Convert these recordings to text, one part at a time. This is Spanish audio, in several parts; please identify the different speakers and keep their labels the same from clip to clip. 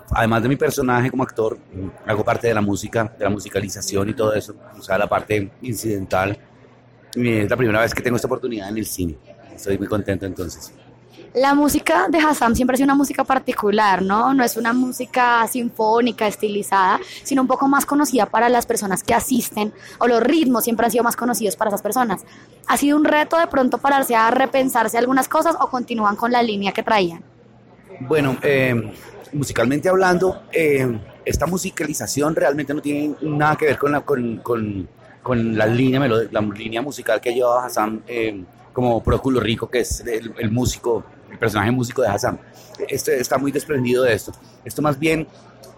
Speaker 1: además de mi personaje como actor, hago parte de la música, de la musicalización y todo eso, o sea, la parte incidental. Y es la primera vez que tengo esta oportunidad en el cine. Estoy muy contento entonces.
Speaker 2: La música de Hassam siempre ha sido una música particular, ¿no? No es una música sinfónica, estilizada, sino un poco más conocida para las personas que asisten, o los ritmos siempre han sido más conocidos para esas personas. ¿Ha sido un reto de pronto pararse a repensarse algunas cosas o continúan con la línea que traían?
Speaker 1: Bueno, musicalmente hablando, esta musicalización realmente no tiene nada que ver con la línea, la línea musical que llevaba Hassam como Procolo Rico, que es el músico, el personaje músico de Hassam. Este está muy desprendido de esto. Esto más bien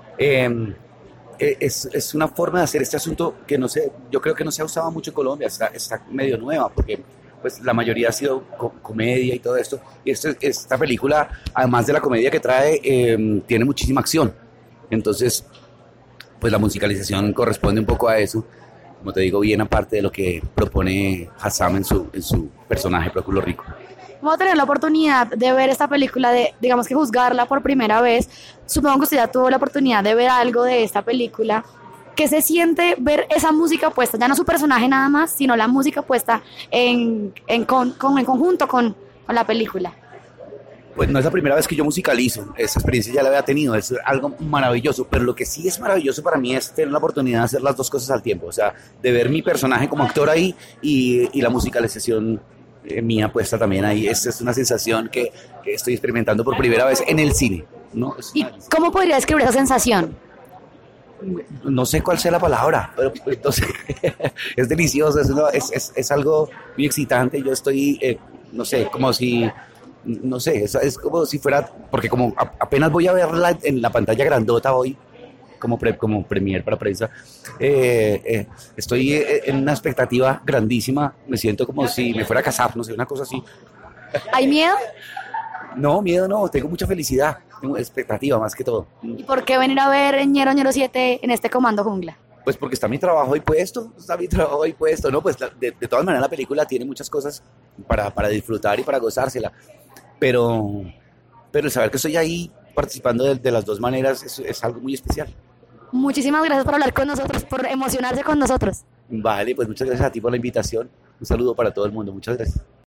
Speaker 1: es una forma de hacer este asunto que no sé, yo creo que no se ha usado mucho en Colombia, está medio nueva, porque pues la mayoría ha sido comedia y todo esto. Y esta película, además de la comedia que trae, tiene muchísima acción. Entonces, pues la musicalización corresponde un poco a eso. Como te digo, bien aparte de lo que propone Hassam en su personaje Procolo Rico.
Speaker 2: Vamos a tener la oportunidad de ver esta película, de, digamos que juzgarla por primera vez. Supongo que usted ya tuvo la oportunidad de ver algo de esta película. ¿Qué se siente ver esa música puesta? Ya no su personaje nada más, sino la música puesta en conjunto con la película.
Speaker 1: Pues no es la primera vez que yo musicalizo, esa experiencia ya la había tenido, es algo maravilloso, pero lo que sí es maravilloso para mí es tener la oportunidad de hacer las dos cosas al tiempo, o sea, de ver mi personaje como actor ahí y la musicalización mía puesta también ahí. Esta es una sensación que estoy experimentando por primera vez en el cine, ¿no?
Speaker 2: ¿Y cómo podría describir esa sensación?
Speaker 1: No sé cuál sea la palabra, pero entonces, es delicioso, es algo muy excitante. Yo estoy, no sé, como si, no sé, es como si fuera, porque como apenas voy a verla en la pantalla grandota hoy, como premier para prensa, estoy en una expectativa grandísima, me siento como si me fuera a casar, no sé, una cosa así.
Speaker 2: ¿Hay miedo?
Speaker 1: No, miedo no, tengo mucha felicidad, tengo expectativa más que todo.
Speaker 2: ¿Y por qué venir a ver Ñero Ñero 7 en este Comando Jungla?
Speaker 1: Pues porque está mi trabajo ahí puesto, ¿no? Pues de todas maneras la película tiene muchas cosas para disfrutar y para gozársela, pero el saber que estoy ahí participando de las dos maneras es algo muy especial.
Speaker 2: Muchísimas gracias por hablar con nosotros, por emocionarse con nosotros.
Speaker 1: Vale, pues muchas gracias a ti por la invitación, un saludo para todo el mundo, muchas gracias.